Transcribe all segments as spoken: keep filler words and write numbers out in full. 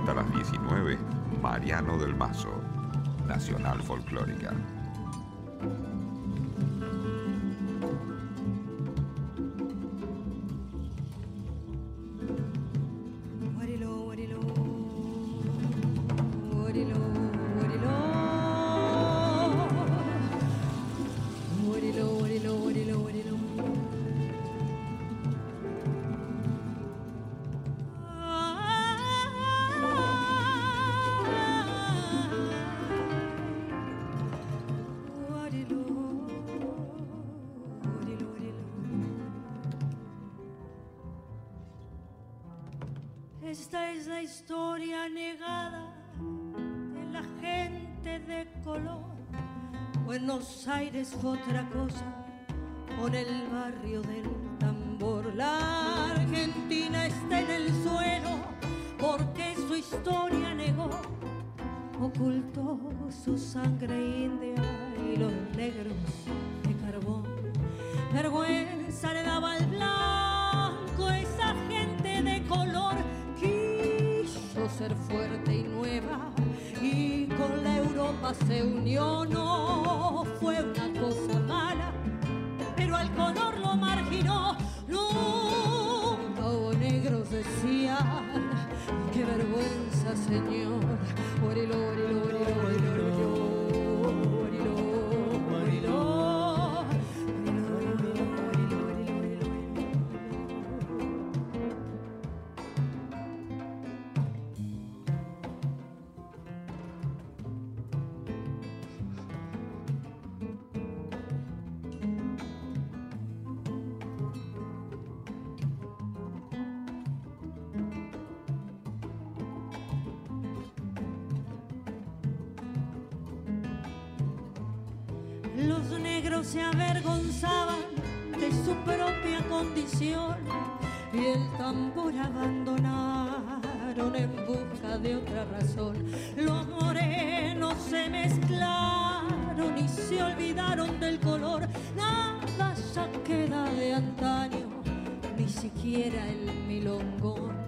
hasta las diecinueve, Mariano del Mazo, Nacional Folclórica. Esta es la historia negada de la gente de color. Buenos Aires fue otra cosa con el barrio del tambor. La Argentina está en el suelo porque su historia negó. Ocultó su sangre india y los negros de carbón. Vergüenza le daba al blanco esa gente de color. Quiso ser fuerte y nueva y con la Europa se unió. No fue una cosa mala, pero al color lo marginó. Nunca hubo negros, decían. Qué vergüenza, señor. Orilo, orilo, orilo, orilo, orilo, orilo. Los negros se avergonzaban de su propia condición y el tambor abandonaron en busca de otra razón. Los morenos se mezclaron y se olvidaron del color. Nada ya queda de antaño, ni siquiera el milongón.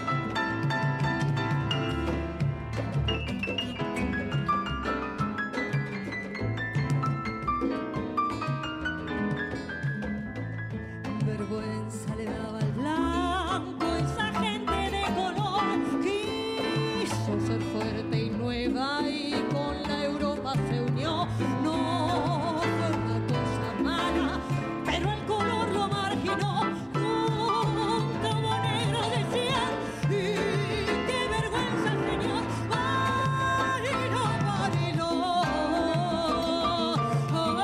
Vergüenza le daba al blanco esa gente de color. Quiso ser fuerte y nueva y con la Europa se unió. No fue una cosa mala, pero el color lo marginó. Nunca hubo negros, decían, y qué vergüenza, señor. Marino, Marino. Oh,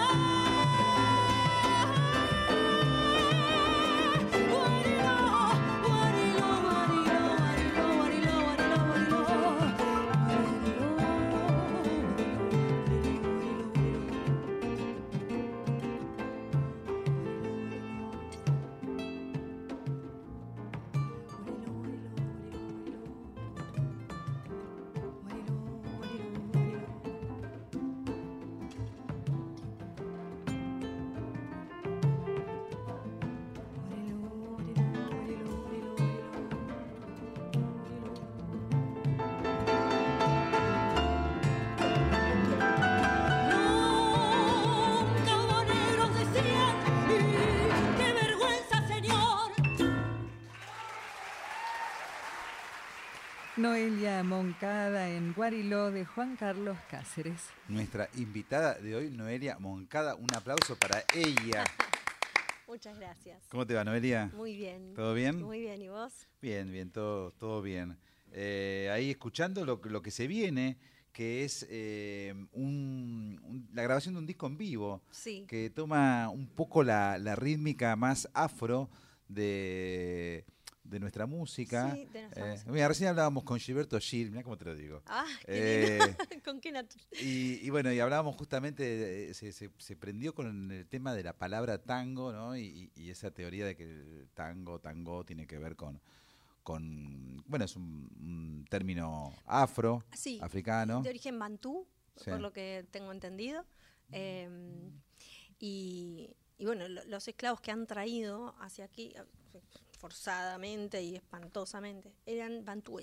Noelia Moncada en Guariló de Juan Carlos Cáceres. Nuestra invitada de hoy, Noelia Moncada. Un aplauso para ella. Muchas gracias. ¿Cómo te va, Noelia? Muy bien. ¿Todo bien? Muy bien, ¿y vos? Bien, bien, todo, todo bien. Eh, ahí escuchando lo, lo que se viene, que es eh, un, un, la grabación de un disco en vivo, sí, que toma un poco la, la rítmica más afro de... de nuestra música. Sí, de nuestra eh, música. Mira, recién hablábamos con Gilberto Gil, mira cómo te lo digo. Ah, qué eh, ¿Con qué nat- y, y bueno, y hablábamos justamente, de, se, se, se prendió con el tema de la palabra tango, ¿no? Y, y esa teoría de que el tango, tango tiene que ver con, con bueno, es un, un término afro, sí, africano. de origen bantú, Sí. por lo que tengo entendido. Eh, y, y bueno, lo, los esclavos que han traído hacia aquí, forzadamente y espantosamente, eran bantúes.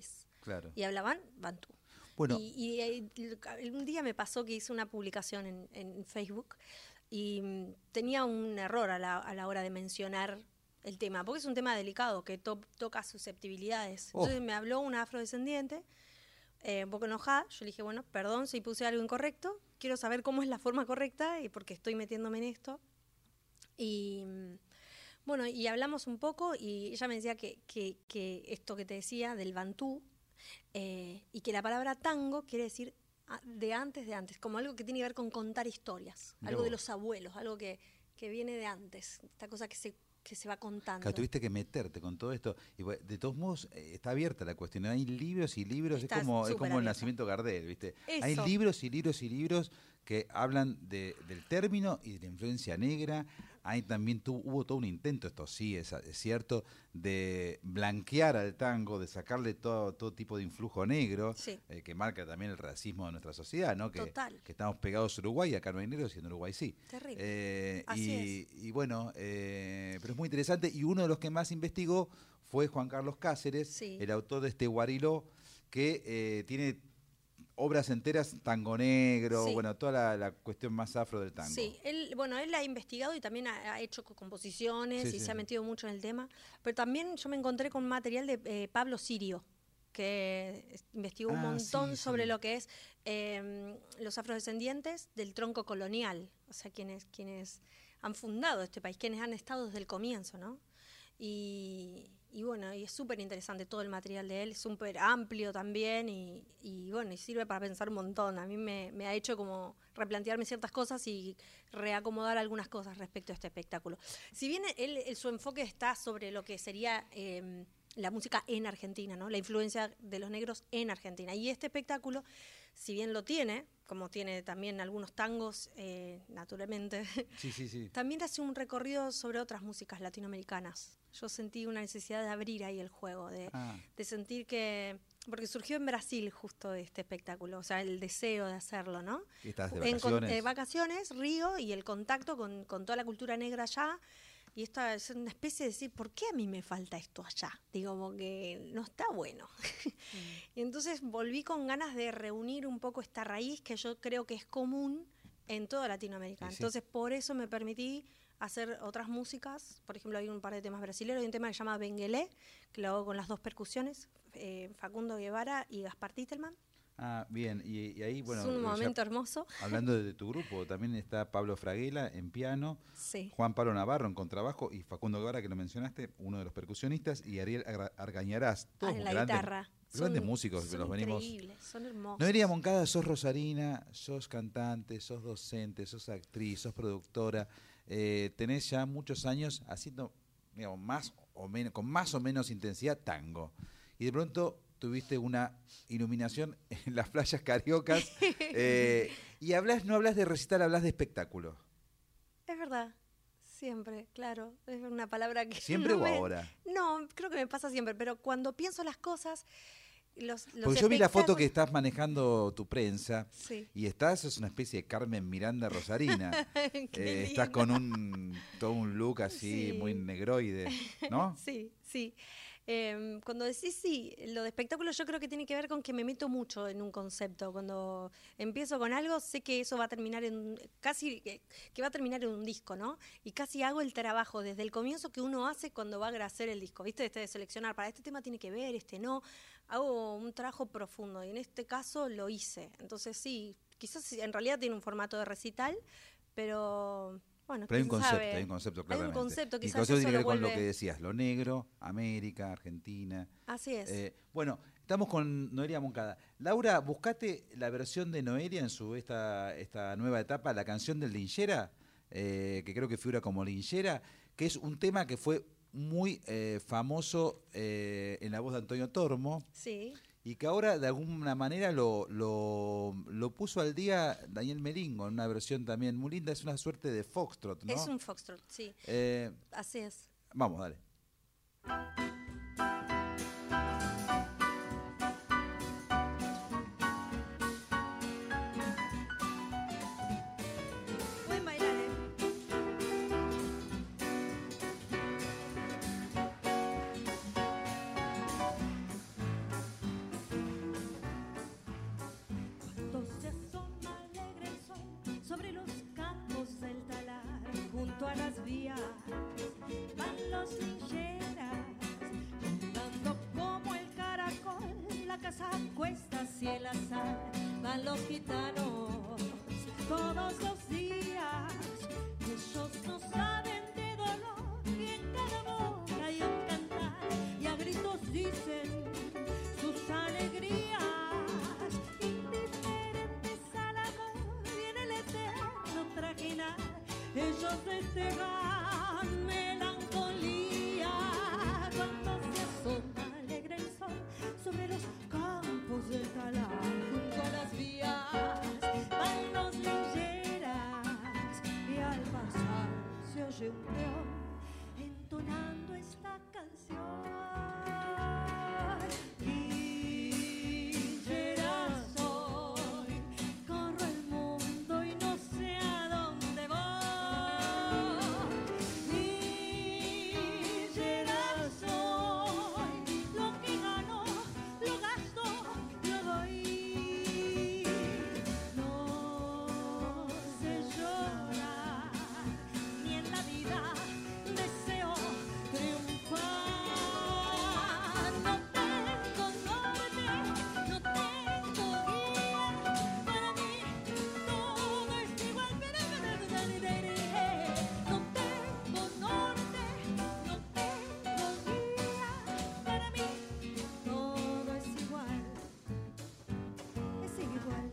Claro. Y hablaban bantú. Bueno. Y, y, y un día me pasó que hice una publicación en, en Facebook y mm, tenía un error a la, a la hora de mencionar el tema, porque es un tema delicado que to, toca susceptibilidades. Oh. Entonces me habló una afrodescendiente, eh, un poco enojada. Yo le dije, bueno, perdón si puse algo incorrecto, quiero saber cómo es la forma correcta y por qué estoy metiéndome en esto. Y bueno, y hablamos un poco y ella me decía que, que, que esto que te decía del bantú, eh, y que la palabra tango quiere decir de antes de antes, como algo que tiene que ver con contar historias, Mirá algo vos. de los abuelos, algo que, que viene de antes, esta cosa que se, que se va contando. Claro, tuviste que meterte con todo esto. Y bueno, de todos modos, eh, está abierta la cuestión. Hay libros y libros, Está es como, es súper como el abierta. nacimiento Gardel, ¿viste? Eso. Hay libros y libros y libros que hablan de, del término y de la influencia negra. Hay también tu, hubo todo un intento, esto sí es, es cierto, de blanquear al tango, de sacarle todo, todo tipo de influjo negro, Sí. eh, que marca también el racismo de nuestra sociedad, ¿no? Que, Total. que estamos pegados a Uruguay, acá no hay negros y en Uruguay sí. Terrible. Eh, Así y, y bueno, eh, pero es muy interesante. Y uno de los que más investigó fue Juan Carlos Cáceres, Sí. el autor de este Guariló, que eh, tiene obras enteras, tango negro, Sí. bueno, toda la, la cuestión más afro del tango. Sí, él, bueno, él ha investigado y también ha, ha hecho co- composiciones Sí, y sí, se ha sí. metido mucho en el tema. Pero también yo me encontré con material de eh, Pablo Sirio, que es- investigó un Ah, montón sí, sobre sí. lo que es eh, los afrodescendientes del tronco colonial, o sea, quienes, quienes han fundado este país, quienes han estado desde el comienzo, ¿no? Y, y bueno, y es súper interesante todo el material de él, es súper amplio también y, y bueno, y sirve para pensar un montón. A mí me, me ha hecho como replantearme ciertas cosas y reacomodar algunas cosas respecto a este espectáculo. Si bien él, él- su enfoque está sobre lo que sería eh, la música en Argentina, ¿no? La influencia de los negros en Argentina. Y este espectáculo, si bien lo tiene, como tiene también algunos tangos, eh, naturalmente, Sí, sí, sí. también hace un recorrido sobre otras músicas latinoamericanas. Yo sentí una necesidad de abrir ahí el juego, de, Ah, de sentir que... Porque surgió en Brasil justo este espectáculo, o sea, el deseo de hacerlo, ¿no? ¿qué estás de En con- vacaciones? eh, vacaciones, Río, y el contacto con, con toda la cultura negra allá. Y esta es una especie de decir, ¿por qué a mí me falta esto allá? Digo, como que no está bueno. Y entonces volví con ganas de reunir un poco esta raíz que yo creo que es común en toda Latinoamérica. Sí, sí. Entonces, por eso me permití hacer otras músicas. Por ejemplo, hay un par de temas brasileños. Hay un tema que se llama Benguelé, que lo hago con las dos percusiones, eh, Facundo Guevara y Gaspar Titelman. Ah, bien, y, y ahí, bueno, es un ya momento hermoso. hablando de tu grupo, también está Pablo Fraguela en piano, Sí. Juan Pablo Navarro en contrabajo y Facundo Guevara, que lo mencionaste, uno de los percusionistas, y Ariel Arga- Argañarás, Ah, todos en la grandes, guitarra. grandes Son- músicos que son los venimos. increíbles, son hermosos. Noelia Moncada, sos rosarina, sos cantante, sos docente, sos actriz, sos productora, eh, tenés ya muchos años haciendo, digamos, más o menos, con más o menos intensidad tango. Y de pronto tuviste una iluminación en las playas cariocas eh, y hablas, no hablas de recital, hablas de espectáculo. Es verdad, siempre, claro. Es una palabra que... ¿Siempre no o me- ahora? No, creo que me pasa siempre, pero cuando pienso las cosas... Los, los Porque yo vi la foto que espectáculos- estás manejando tu prensa Sí. y estás, es una especie de Carmen Miranda rosarina. Qué Eh, estás lindo. con un todo un look así Sí. muy negroide, ¿no? Sí, sí. Eh, cuando decís sí, lo de espectáculo yo creo que tiene que ver con que me meto mucho en un concepto. Cuando empiezo con algo, sé que eso va a terminar en, casi, que, que va a terminar en un disco, ¿no? Y casi hago el trabajo desde el comienzo que uno hace cuando va a hacer el disco, ¿viste? Este de seleccionar, para este tema tiene que ver, este no. Hago un trabajo profundo y en este caso lo hice. Entonces sí, quizás en realidad tiene un formato de recital, pero... Bueno, Pero hay un quién concepto, sabe. hay un concepto Hay un claramente. concepto, y el quizás concepto eso tiene que ver lo con lo vuelve- que decías, lo negro, América, Argentina. Así es. Eh, bueno, estamos con Noelia Moncada. Laura, buscate la versión de Noelia en su esta, esta nueva etapa, la canción del Linchera, eh, que creo que figura como Linchera, que es un tema que fue muy eh, famoso eh, en la voz de Antonio Tormo. Sí. Y que ahora de alguna manera lo, lo, lo puso al día Daniel Melingo en una versión también muy linda, es una suerte de foxtrot, ¿no? Es un foxtrot, sí. Eh, Así es. vamos, dale. Pueden bailar, ¿eh? a las vías, van los lincheras, dando como el caracol, la casa cuesta hacia el azar, van los gitanos todos los días, ellos no saben de dolor y en cada boca hay un cantar y a gritos dicen sus alegrías, indiferentes al amor y en el eterno trajinar, ellos festejan melancolía cuando se asoma alegre el sol sobre los campos del talar, junto a las vías van los lincheras y al pasar se oye un peón entonando esta canción. Linchera soy, corro el mundo y no sé a dónde voy. Linchera soy, lo que gano lo gasto, lo doy. No sé llorar, ni en la vida deseo triunfar. No tengo norte, no tengo guía, para mí todo es igual. No tengo norte, no tengo guía, para mí todo es igual, es igual.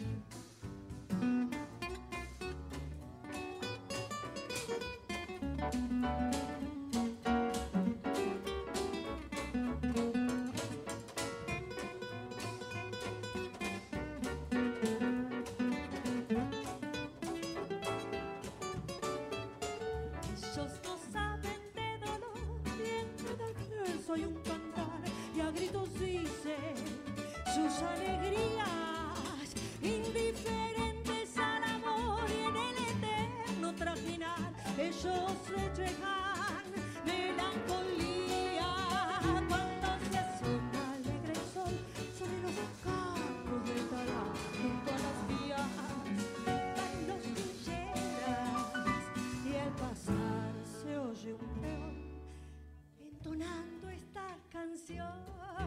Ellos no saben de dolor, bien soy un cantar y a gritos dicen sus alegrías, indiferentes al amor y en el eterno trajinar, ellos reflejan melancolía cuando se asoma alegre el sol sobre los campos del talar, junto a las vías van los lincheras y al pasar se oye un peón entonando esta canción.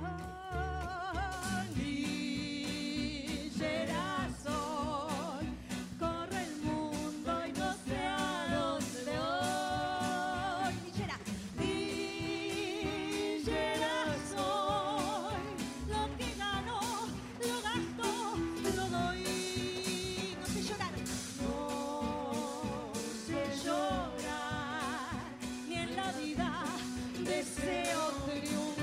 Linchera soy, corro el mundo y no sé a dónde voy. Linchera, linchera soy, lo que gano lo gasto, lo doy. No sé llorar, no sé llorar, ni en la vida deseo triunfar.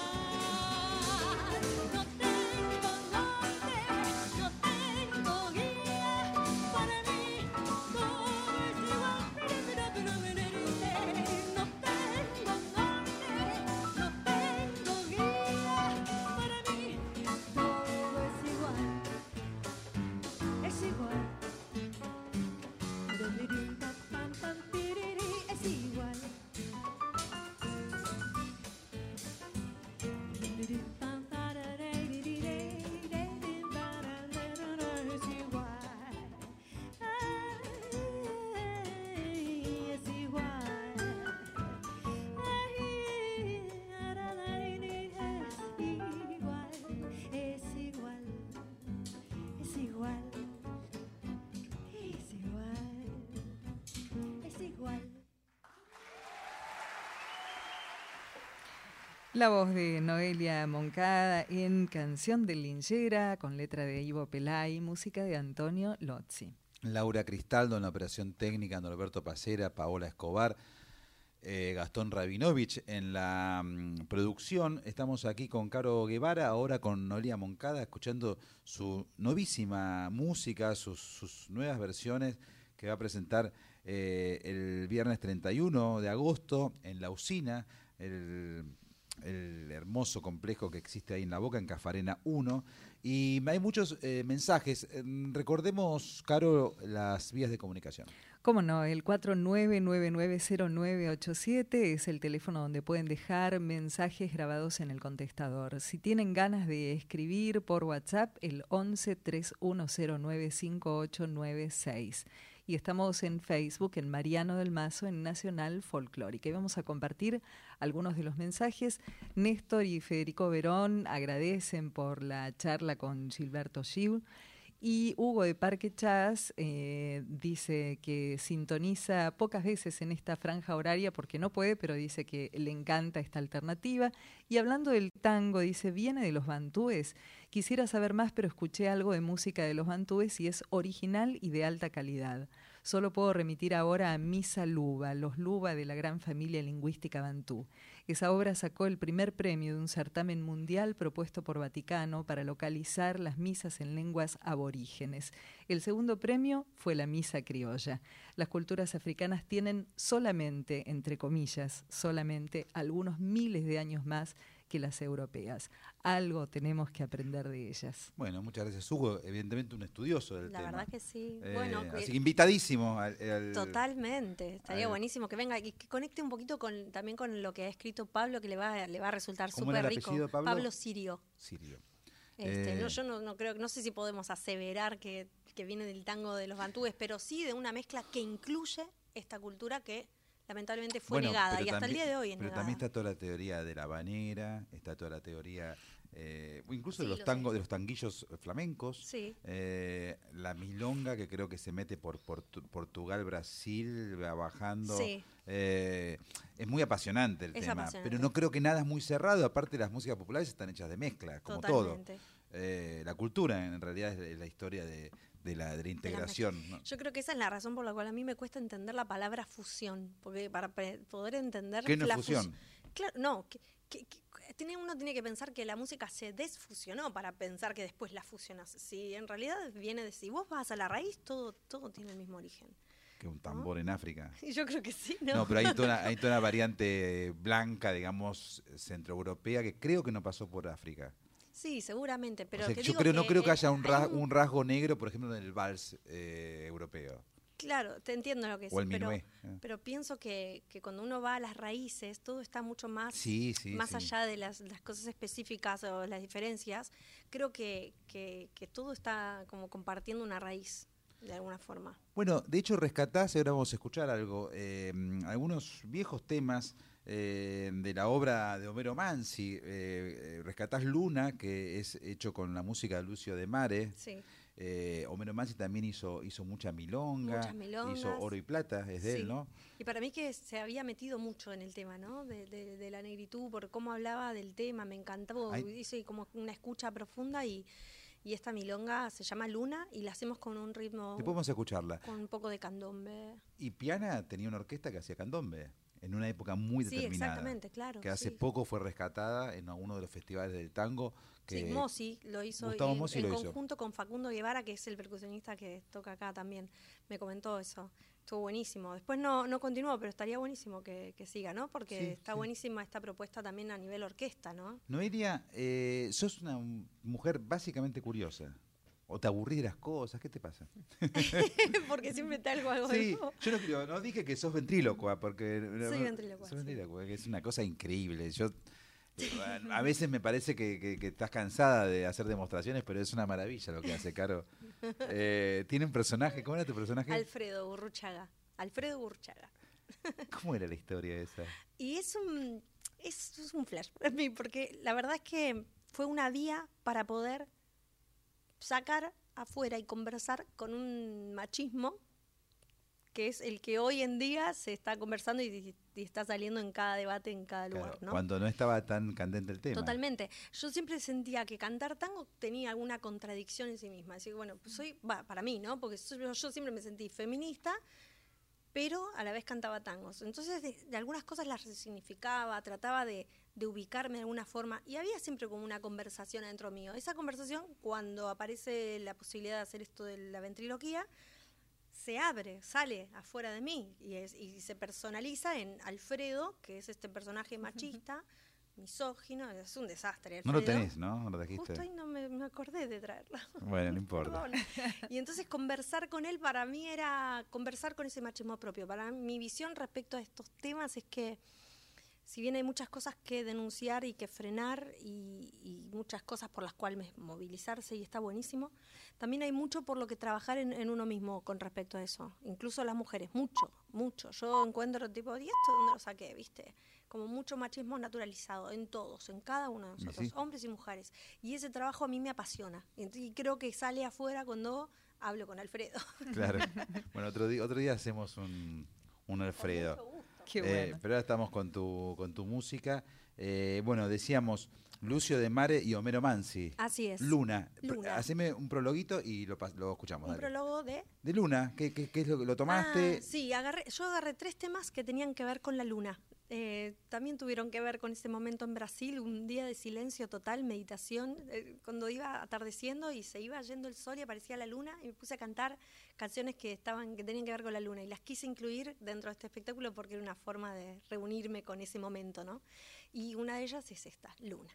No tengo norte, no tengo guía, para mí todo es igual. No tengo norte, no tengo guía, para mí todo es igual, es igual. Es igual. Es igual. Es igual. Es igual. Es igual. Es igual. Es igual. La voz de Noelia Moncada en Canción de Linchera, con letra de Ivo Pelay, música de Antonio Lozzi. Laura Cristaldo en la operación técnica, Norberto Pacera, Paola Escobar, eh, Gastón Rabinovich en la mm, producción. Estamos aquí con Caro Guevara, ahora con Noelia Moncada, escuchando su novísima música, sus, sus nuevas versiones que va a presentar eh, el viernes treinta y uno de agosto en La Usina, el... el hermoso complejo que existe ahí en La Boca, en Cafarena uno. Y hay muchos eh, mensajes. Recordemos, Caro, las vías de comunicación. Cómo no, el cuatro nueve nueve nueve cero nueve ocho siete es el teléfono donde pueden dejar mensajes grabados en el contestador. Si tienen ganas de escribir por WhatsApp, el once tres uno cero nueve cinco ocho nueve seis. y estamos en Facebook, en Mariano del Mazo, en Nacional Folclórica. Y vamos a compartir algunos de los mensajes. Néstor y Federico Verón agradecen por la charla con Gilberto Gil. Y Hugo de Parque Chas eh, dice que sintoniza pocas veces en esta franja horaria porque no puede, pero dice que le encanta esta alternativa. Y hablando del tango, dice, viene de los bantúes. Quisiera saber más, pero escuché algo de música de los bantúes y es original y de alta calidad. Solo puedo remitir ahora a Misa Luba, los Luba de la gran familia lingüística bantú. Esa obra sacó el primer premio de un certamen mundial propuesto por Vaticano para localizar las misas en lenguas aborígenes. El segundo premio fue la misa criolla. Las culturas africanas tienen solamente, entre comillas, solamente algunos miles de años más que las europeas. Algo tenemos que aprender de ellas. Bueno, muchas gracias, Hugo. Evidentemente un estudioso del La tema. La verdad que sí. Eh, bueno, así que que invitadísimo. Al, al, totalmente. Estaría al, buenísimo que venga y que conecte un poquito con también con lo que ha escrito Pablo, que le va, le va a resultar ¿Cómo era súper el rico. apellido, Pablo? Pablo Sirio. Sirio. Este, Eh, no, yo no, no creo, no sé si podemos aseverar que, que viene del tango de los bantúes, pero sí de una mezcla que incluye esta cultura que lamentablemente fue bueno, negada y pero hasta también- el día de hoy es Pero negada. también está toda la teoría de la habanera, está toda la teoría, eh, incluso Sí, de los lo tangos, sé. de los tanguillos flamencos, Sí. eh, la milonga que creo que se mete por, Portu- Portugal, Brasil, va bajando. Sí. Eh, es muy apasionante el Es tema, apasionante. pero no creo que nada es muy cerrado. Aparte, las músicas populares están hechas de mezcla, como Totalmente. todo. Eh, la cultura, en realidad, es, es la historia de, de la, de la integración, ¿no? Yo creo que esa es la razón por la cual a mí me cuesta entender la palabra fusión, porque para pe- poder entender ¿Qué no es la fusión? fus- Claro, no, que, que- que- tiene, uno tiene que pensar que la música se desfusionó para pensar que después la fusionas. Si en realidad viene de si vos vas a la raíz, todo todo tiene el mismo origen. Que un tambor en África. Y yo creo que sí, ¿no? No, pero hay toda, una, hay toda una variante blanca, digamos, centroeuropea, que creo que no pasó por África. Sí, seguramente, pero O sea, te yo digo creo, no creo que eh, haya un, hay ra- un rasgo negro, por ejemplo, en el vals eh, europeo. Claro, te entiendo lo que O el decís, pero, minué. eh. pero pienso que, que cuando uno va a las raíces, todo está mucho más, Sí, sí, más sí. allá de las, las cosas específicas o las diferencias. Creo que, que, que todo está como compartiendo una raíz, de alguna forma. Bueno, de hecho rescatás, ahora vamos a escuchar algo, eh, algunos viejos temas eh, de la obra de Homero Mansi. Eh, eh, rescatás Luna, que es hecho con la música de Lucio de Mare. Sí. Eh, Homero Mansi también hizo, hizo mucha milonga, Muchas milongas. hizo Oro y Plata, es de Sí. él, ¿no? Y para mí que se había metido mucho en el tema, ¿no? De, de, de la negritud, por cómo hablaba del tema, me encantó. Ay. Hice como una escucha profunda y, y esta milonga se llama Luna y la hacemos con un ritmo, Te podemos escucharla. con un poco de candombe. Y Piana tenía una orquesta que hacía candombe, en una época muy Sí, determinada. exactamente, claro. Que hace sí. poco fue rescatada en uno de los festivales del tango. Que Sí, Mossi lo hizo Gustavo en, Mossi en lo hizo. conjunto con Facundo Guevara, que es el percusionista que toca acá también. Me comentó eso. Estuvo buenísimo. Después no, no continuó, pero estaría buenísimo que, que siga, ¿no? Porque Sí, está sí. buenísima esta propuesta también a nivel orquesta, ¿no? Noelia, eh, sos una m- mujer básicamente curiosa. ¿O te aburrís de las cosas? ¿Qué te pasa? Porque siempre te algo algo Sí, nuevo. yo no, creo- no dije que sos ventrílocua, porque... Soy ventrílocua, Sos sí. ventrílocua, que es una cosa increíble. Yo a veces me parece que, que- que estás cansada de hacer demostraciones, pero es una maravilla lo que hace, Caro. Eh, ¿Tiene un personaje? ¿Cómo era tu personaje? Alfredo Burruchaga. Alfredo Burruchaga. ¿Cómo era la historia esa? Y es un, es, es un flash para mí, porque la verdad es que fue una vía para poder sacar afuera y conversar con un machismo que es el que hoy en día se está conversando y, y está saliendo en cada debate, en cada lugar, Claro, ¿no? cuando no estaba tan candente el tema. Totalmente. Yo siempre sentía que cantar tango tenía alguna contradicción en sí misma. Así que, bueno, pues soy, va, para mí, ¿no? Porque soy- yo siempre me sentí feminista, pero a la vez cantaba tangos. Entonces, de, de algunas cosas las resignificaba, trataba de, de ubicarme de alguna forma, y había siempre como una conversación dentro mío. Esa conversación, cuando aparece la posibilidad de hacer esto de la ventriloquía, se abre, sale afuera de mí y, es, y se personaliza en Alfredo, que es este personaje machista, misógino, es un desastre. No lo Alfredo. tenés, ¿no? No lo trajiste. Justo ahí no me, me acordé de traerlo. Bueno, no importa. Perdón. Y entonces conversar con él para mí era conversar con ese machismo propio. Para mí, mi visión respecto a estos temas es que si bien hay muchas cosas que denunciar y que frenar y, y muchas cosas por las cuales movilizarse y está buenísimo, también hay mucho por lo que trabajar en, en uno mismo con respecto a eso, incluso las mujeres, mucho, mucho. Yo encuentro tipo, ¿y esto de dónde lo saqué? ¿Viste? Como mucho machismo naturalizado en todos, en cada uno de nosotros, sí. Hombres y mujeres. Y ese trabajo a mí me apasiona y creo que sale afuera cuando hablo con Alfredo. Claro. Bueno, otro día, otro día hacemos un, un Alfredo. Qué bueno. Eh, pero ahora estamos con tu, con tu música. Eh, bueno, decíamos Lucio de Mare y Homero Mansi. Así es. Luna. Luna. Haceme un prologuito y lo, lo escuchamos. Un dale. prólogo de... De Luna. ¿Qué, qué, qué es lo que lo tomaste? Ah, sí, agarré, yo agarré tres temas que tenían que ver con la luna. Eh, también tuvieron que ver con ese momento en Brasil, un día de silencio total, meditación, eh, cuando iba atardeciendo y se iba yendo el sol y aparecía la luna, y me puse a cantar canciones que estaban que tenían que ver con la luna y las quise incluir dentro de este espectáculo porque era una forma de reunirme con ese momento, ¿no? Y una de ellas es esta, Luna.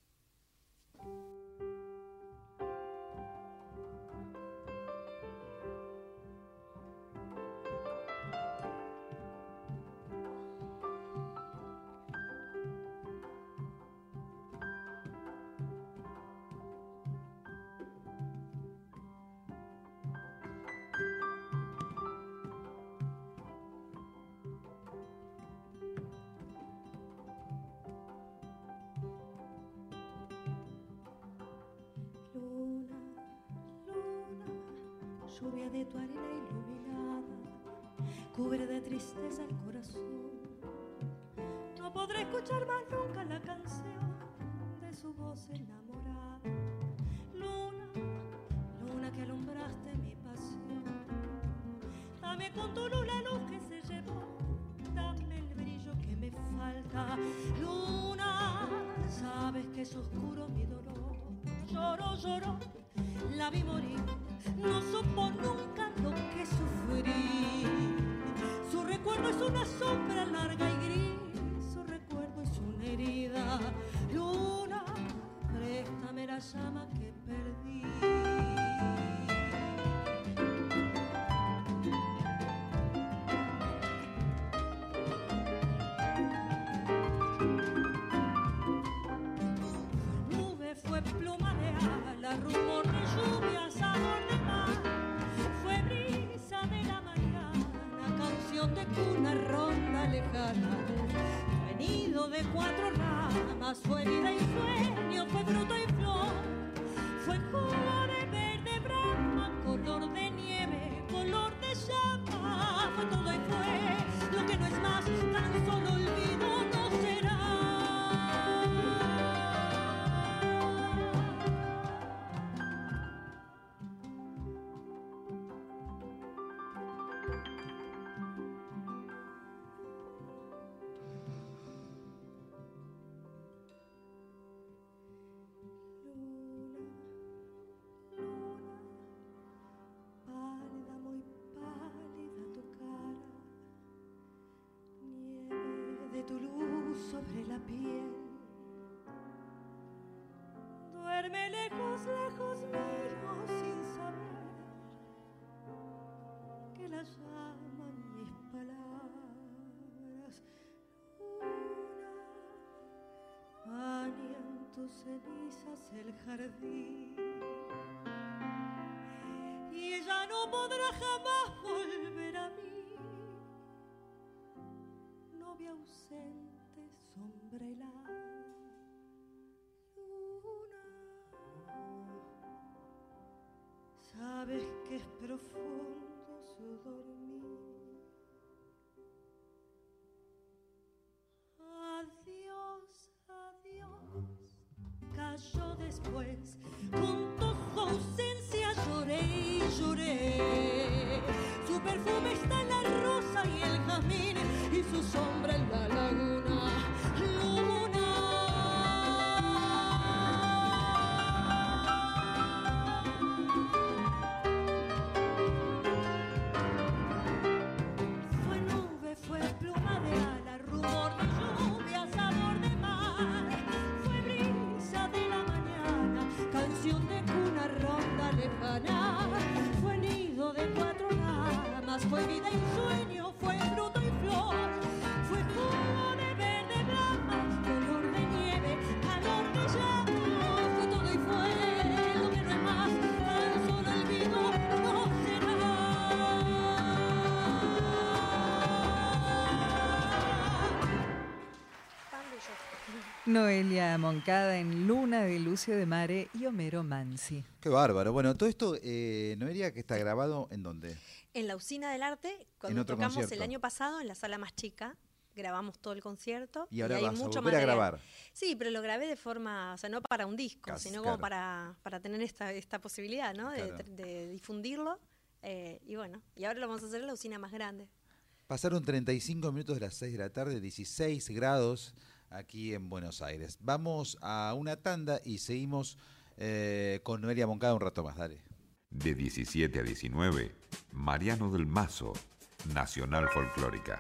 Lluvia de tu arena iluminada, cubre de tristeza el corazón. No podré escuchar más nunca la canción de su voz enamorada. Luna, luna que alumbraste mi pasión, dame con tu luz la luz que se llevó, dame el brillo que me falta. Luna, sabes que es oscuro mi dolor, lloro, lloro, la vi morir. No supo nunca lo que sufrí. Su recuerdo es una sombra larga y gris. Su recuerdo es una herida. Luna, préstame la llama que perdí. Nube fue pluma de ala, rumor de lluvia, sabor de de cuna ronda lejana, fue nido de cuatro ramas, fue vida y sueño, fue fruto y flor, fue jugo de verde brama, color de nieve, color de llama, fue todo y fue lo que no es más, tan solo olvido no será. Tu luz sobre la piel, duerme lejos, lejos mío, sin saber que la llaman mis palabras. Luna, baña en tus cenizas el jardín y ella no podrá jamás volver a mí. Novia ausente, sombra helada, luna, sabes que es profundo su dormir. Adiós, adiós, cayó después, junto a su ausencia lloré y lloré. Su perfume está en la rosa y el jazmín, y su sombra en la laguna. Luna, fue nube, fue pluma de ala, rumor de lluvia, sabor de mar, fue brisa de la mañana, canción de cuna ronda lejana, fue nido de cuatro ramas, fue vida y sueño, fue fruto y flor, fue jugo de Noelia Moncada en Luna de Lucio de Mare y Homero Mansi. Qué bárbaro. Bueno, todo esto, eh, Noelia, que está grabado ¿en dónde? En la Usina del Arte, cuando En otro tocamos concierto. el año pasado en la sala más chica, grabamos todo el concierto. Y ahora hay vas a mucho volver a material. grabar. Sí, pero lo grabé de forma, o sea, no para un disco, Casi, sino claro. como para, para tener esta, esta posibilidad, ¿no? De, Claro. de difundirlo. Eh, y bueno, y ahora lo vamos a hacer en la usina más grande. Pasaron treinta y cinco minutos de las seis de la tarde, dieciséis grados aquí en Buenos Aires. Vamos a una tanda y seguimos eh, con Noelia Moncada un rato más, dale. De diecisiete a diecinueve, Mariano del Mazo, Nacional Folclórica.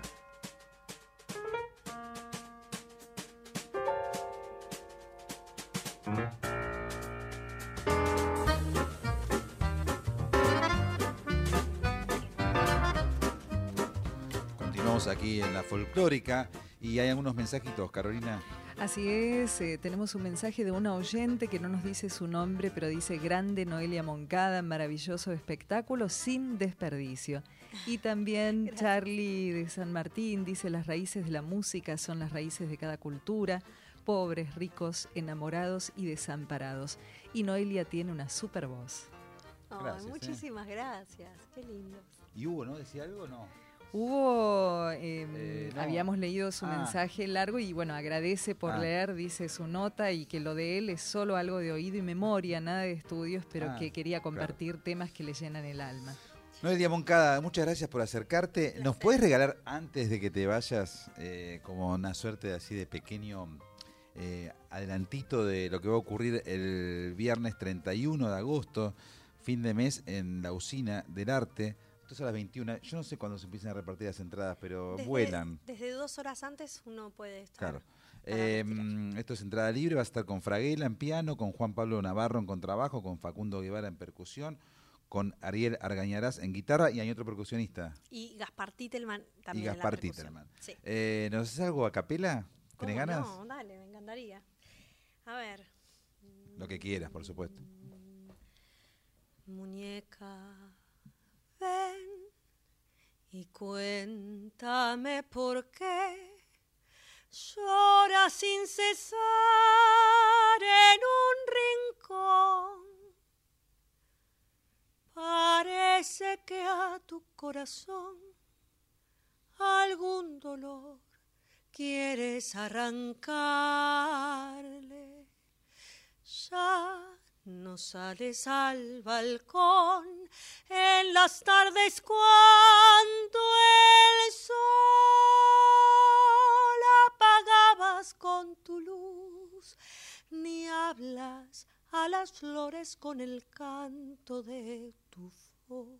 Continuamos aquí en la folclórica y hay algunos mensajitos, Carolina. Así es, eh, tenemos un mensaje de una oyente que no nos dice su nombre, pero dice: grande Noelia Moncada, maravilloso espectáculo sin desperdicio. Y también Gracias. Charlie de San Martín dice: las raíces de la música son las raíces de cada cultura, pobres, ricos, enamorados y desamparados. Y Noelia tiene una super voz. Ay, Gracias, muchísimas gracias, qué lindo. ¿Y Hugo, no? ¿Decía algo o no? Hubo, eh, Eh, no. habíamos leído su Ah. mensaje largo y bueno, agradece por Ah. leer, dice su nota y que lo de él es solo algo de oído y memoria, nada de estudios, pero Ah, que quería claro. compartir temas que le llenan el alma. Noelia Moncada, muchas gracias por acercarte. ¿Nos Placer. puedes regalar, antes de que te vayas, eh, como una suerte de así de pequeño eh, adelantito de lo que va a ocurrir el viernes treinta y uno de agosto, fin de mes, en la Usina del Arte? Esto es a las veintiuna. Yo no sé cuándo se empiezan a repartir las entradas, pero Desde- vuelan. Desde dos horas antes uno puede estar. Claro. para Eh, retirar. esto es entrada libre, va a estar con Fraguela en piano, con Juan Pablo Navarro en contrabajo, con Facundo Guevara en percusión, con Ariel Argañarás en guitarra y hay otro percusionista. Y Gaspar Titelman también. Y en la Gaspar percusión. Titelman. Sí. Eh, ¿Nos haces algo a capela? ¿Tenés ¿Cómo ganas? No, dale, me encantaría. A ver. Lo que quieras, por supuesto. Muñeca, ven y cuéntame por qué lloras sin cesar en un rincón. Parece que a tu corazón algún dolor quieres arrancarle. Ya no sales al balcón en las tardes cuando el sol apagabas con tu luz, ni hablas a las flores con el canto de tu voz.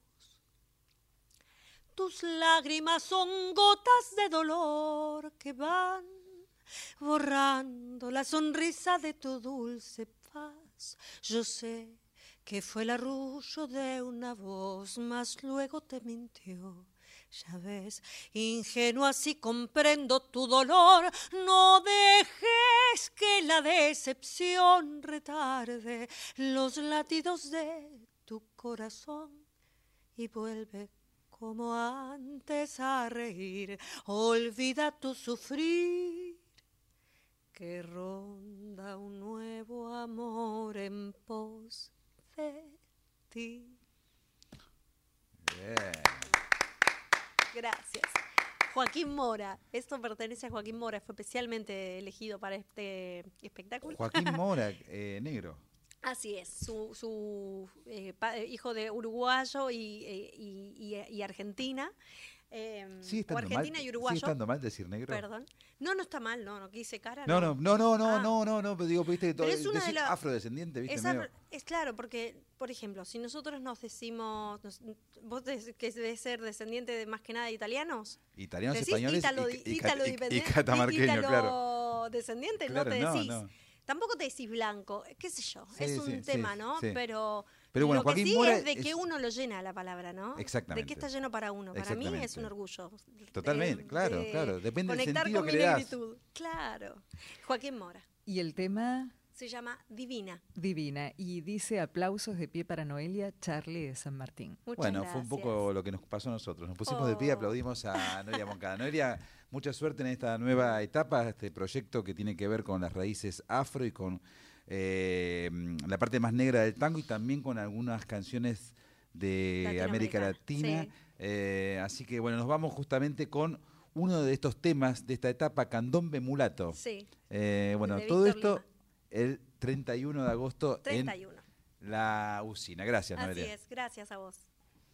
Tus lágrimas son gotas de dolor que van borrando la sonrisa de tu dulce paz. Yo sé que fue el arrullo de una voz, mas luego te mintió. Ya ves, ingenua, si comprendo tu dolor, no dejes que la decepción retarde los latidos de tu corazón y vuelve como antes a reír. Olvida tu sufrir, que ronda un nuevo amor en pos de ti. Bien. Gracias. Joaquín Mora, esto pertenece a Joaquín Mora, fue especialmente elegido para este espectáculo. Joaquín Mora, eh, negro. Así es, su, su eh, pa- hijo de uruguayo y, eh, y- y- y argentina. eh, ¿Sigue o estando argentina mal, y uruguayo. ¿Sigue estando mal decir negro? Perdón. No, no está mal, no, no quise cara. No, no, no, no, no, Ah. no, no, no, pero digo, viste, que todo, Pero es una de decir la- afrodescendiente, viste, Es, medio- ar- es claro, porque, por ejemplo, si nosotros nos decimos, nos- vos des- que debes ser descendiente de más que nada de italianos, italianos, decís españoles ítalo, y, y, ítalo y- y dipende- catamarqueño, ítalo claro. descendiente, Claro, no te no, decís. no. Tampoco te decís blanco, qué sé yo, Sí, es un sí, tema, sí, ¿no? sí. Pero, Pero bueno, lo que Joaquín sí Mora es de es- que uno lo llena la palabra, ¿no? Exactamente. De que está lleno para uno. Para mí es Exactamente. un orgullo. Totalmente, claro, claro. Depende del conectar sentido con que mi le das. negritud. Claro. Joaquín Mora. Y el tema Se llama Divina. Divina. Y dice: aplausos de pie para Noelia, Charlie de San Martín. Muchas Bueno, gracias. fue un poco lo que nos pasó a nosotros. Nos pusimos de pie y Oh. aplaudimos a Noelia Moncada. Noelia, mucha suerte en esta nueva etapa, este proyecto que tiene que ver con las raíces afro y con eh, la parte más negra del tango y también con algunas canciones de América Latina. Sí. Eh, así que bueno, nos vamos justamente con uno de estos temas de esta etapa, Candombe Mulato. Sí. Eh, bueno, de todo Víctor esto Lima. El treinta y uno de agosto treinta y uno. En la usina. Gracias, Así Noelia. es, gracias a vos.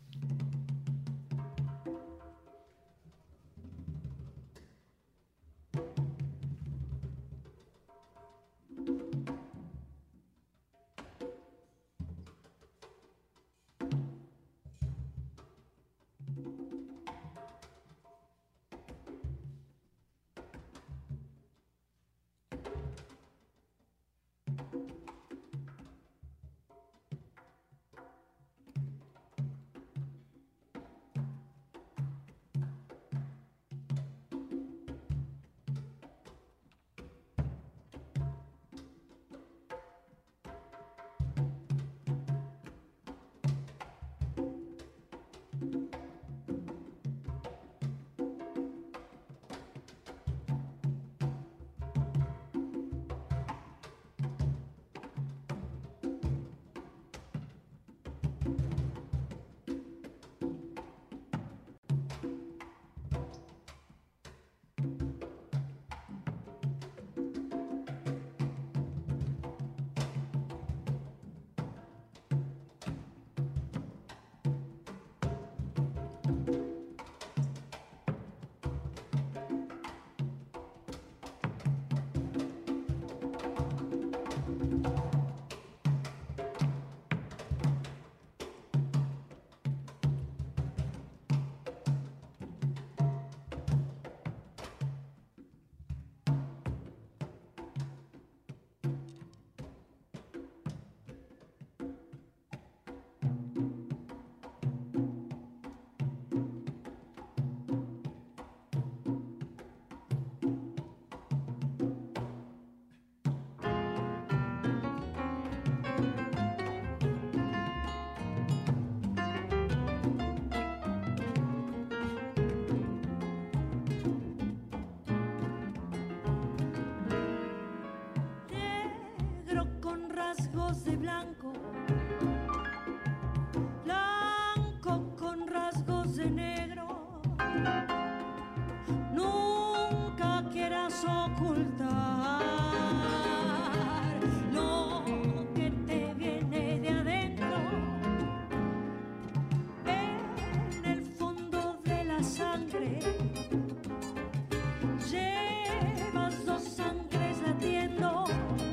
De blanco, blanco con rasgos de negro, nunca quieras ocultar lo que te viene de adentro, en el fondo de la sangre llevas dos sangres latiendo.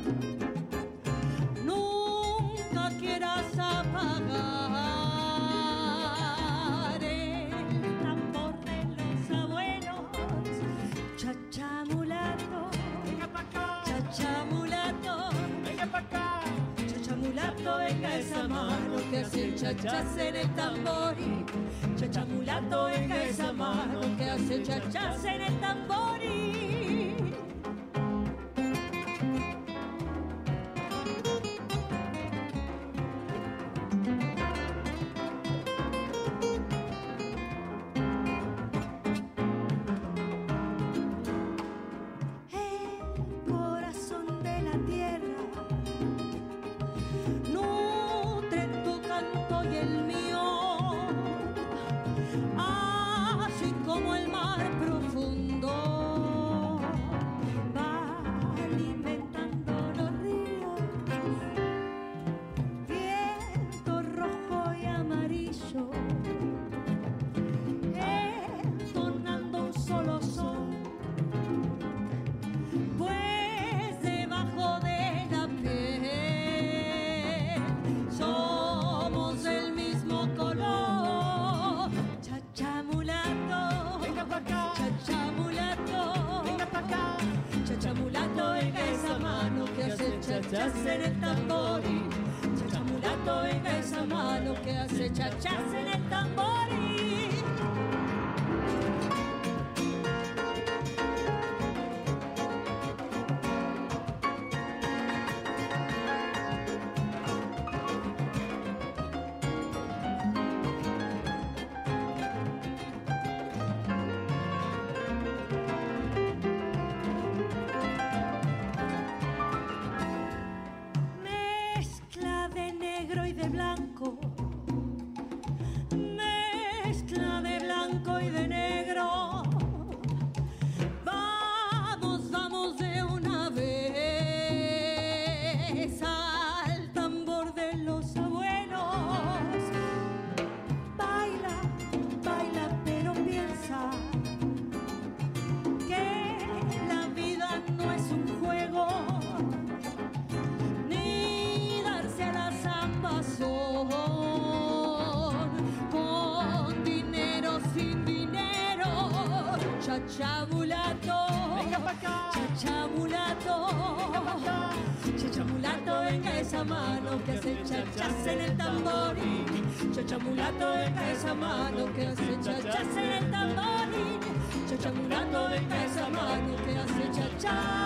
Apagar el tambor de los abuelos, chachamulato, chachamulato, chachamulato, venga esa mano que hace chachas en el tambor, chachamulato, venga esa mano que hace chachas en el tambor. Chachas en el tambor, chachamulato, venga esa mano que hace chachas en el tambor. Chachamulato, venga pa' acá. Chachamulato, Venga pa' acá. Chachamulato, venga esa mano que hace chachas en el tamborín. Chachamulato, venga esa mano que hace chachas en el tamborín. Chachamulato, venga esa mano que hace chachas.